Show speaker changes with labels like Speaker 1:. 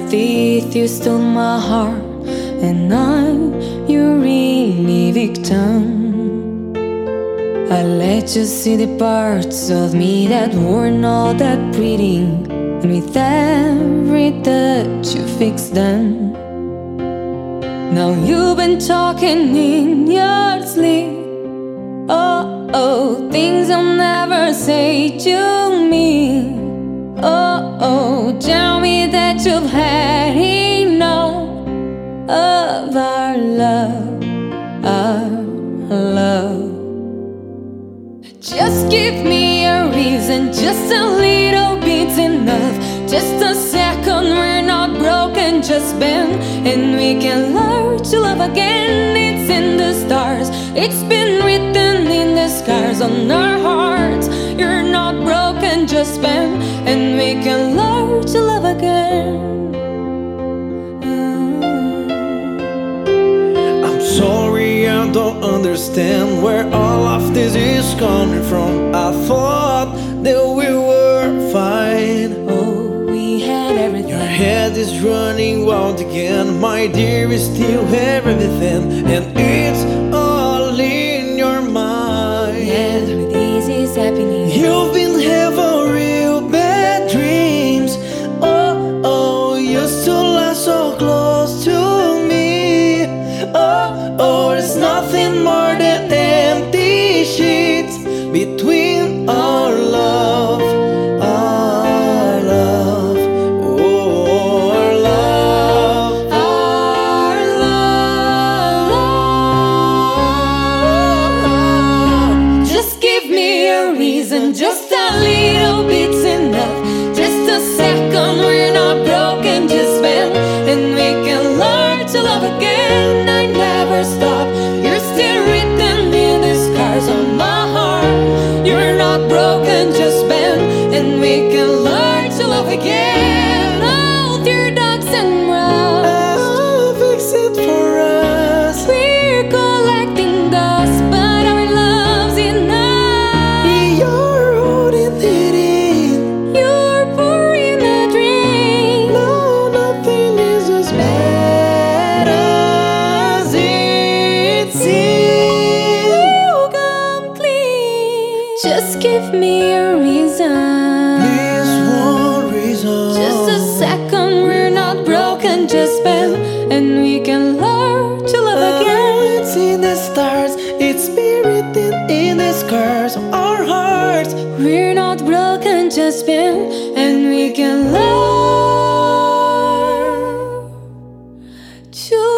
Speaker 1: teeth, you stole my heart, and I'm your really victim. I let you see the parts of me that were not that pretty, and with every touch you fixed them. Now you've been talking in your sleep. Oh, oh, things I'll never say to me. Oh, oh, tell me that you've had enough of our love, our love. Just give me a reason, just a little bit's enough. Just a second, we're not broken, just bend, and we can learn to love again. It's in the stars, it's been written in the scars on our hearts. You're not broken, just bend, and we can learn to love again.
Speaker 2: I'm sorry, I don't understand where all of this is coming from. I thought that we were fine.
Speaker 1: Oh, we had everything.
Speaker 2: Your head is running wild again, my dear, we still have everything, and it's all in your mind.
Speaker 1: Yeah, this is happening.
Speaker 2: You've been having real bad dreams. Oh, oh, used to lie so close to me. Oh, oh, there's nothing more than empty sheets between our love, our love, oh, our love,
Speaker 1: Our love. Just give me a reason, just a little bit's enough. Just a second, we're not broken, just bend, and we can learn to love again. I never stop, you're still written in the scars on my heart. You're not broken, just bend, and we can learn to love again. Oh, dear ducks and rocks,
Speaker 2: I'll fix it for us.
Speaker 1: we're collecting dust, but our love's enough.
Speaker 2: You're holding it in.
Speaker 1: You're pouring a drink.
Speaker 2: No, nothing is as bad as it seems.
Speaker 1: We'll come clean. Just give me a reason.
Speaker 2: Please, one reason.
Speaker 1: Just a second, we're not broken, just bend, and we can learn to love again.
Speaker 2: It's in the stars, it's been written in the scars of our hearts.
Speaker 1: We're not broken, just bend, and we can learn to